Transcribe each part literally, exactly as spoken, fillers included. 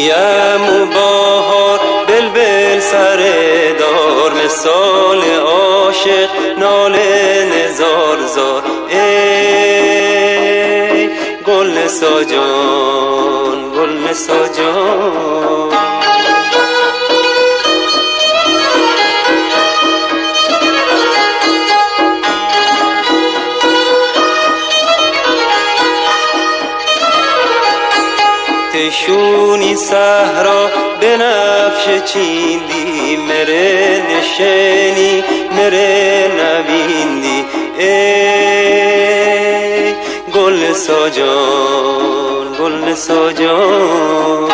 بیم و بهار بلبل سر دار، مثال عاشق ناله نزار زار. ای گل نسا جان، گل نسا جان. تشونی صحرا بنفش چیندی، مره نشینی مره نویندی. ای گل نسا جان، گل نسا جان.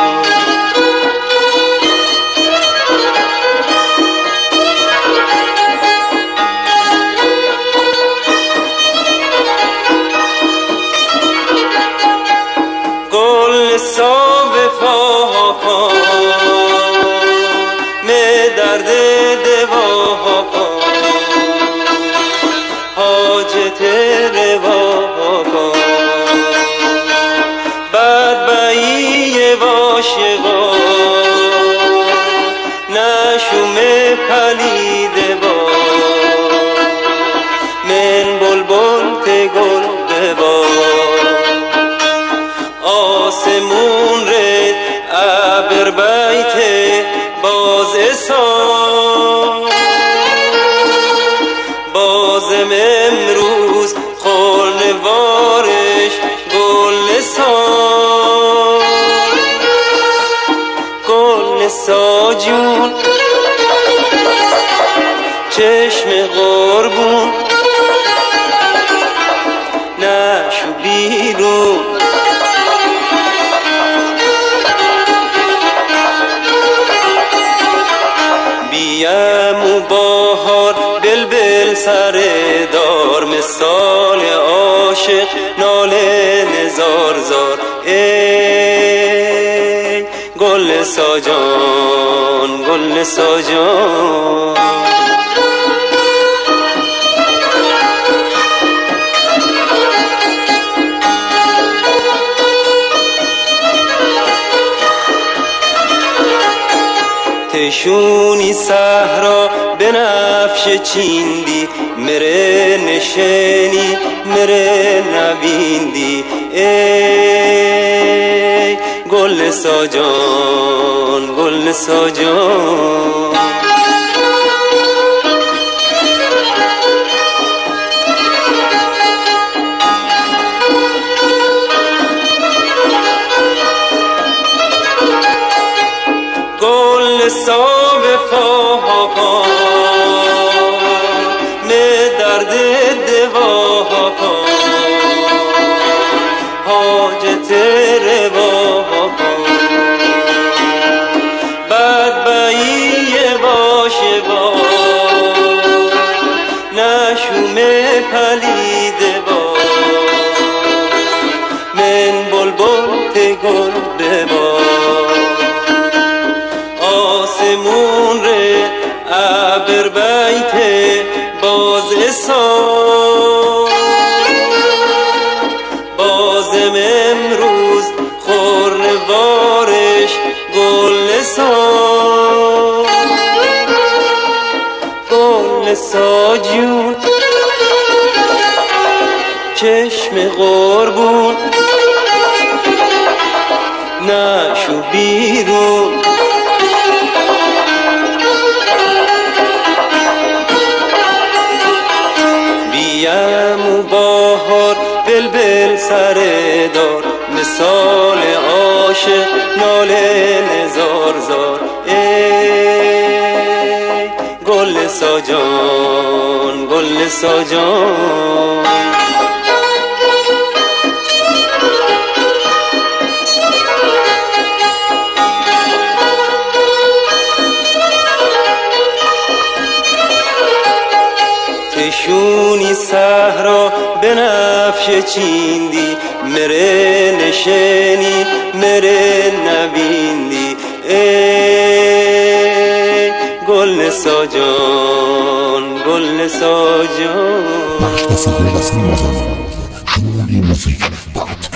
صاحب فاها می درد دوا حاجت روا بدبعی واشقا نشوم پلیده با من بلبل تگل ببا. آسمون رد عبر بیت باز سان، بازم امروز خلوارش گل نسان. گل نسا جون چشم قربون نشو بیرون. بیم و بهار بلبل سر دار، مثال عاشق ناله نزار زار. ای گل نسا جان، گل نسا جان. تشونی صحرا بنفش چیندی، مره نشینی مره نویندی. ای گل نسا جان، گل نسا جان. صاحب فاها می درد دوا حاجت روا بدبعی واشقا نشوم پلیده با من بلبل تگل ببا. آسمون ره عبر بیت باز سان، بازم امروز خورنوارش گل نسان. گل نسا جون چشم قربون نشو بیرون. بیم و بهار بلبل سر دار، مثال عاشق ناله نزار زار. ای گل نسا جان، گل نسا جان. تشونی صحرا بنفش چیندی، مره نشینی مره نویندی. ای گل نسا جان، گل نسا جان. مختصر رسمی شمولی موسیقی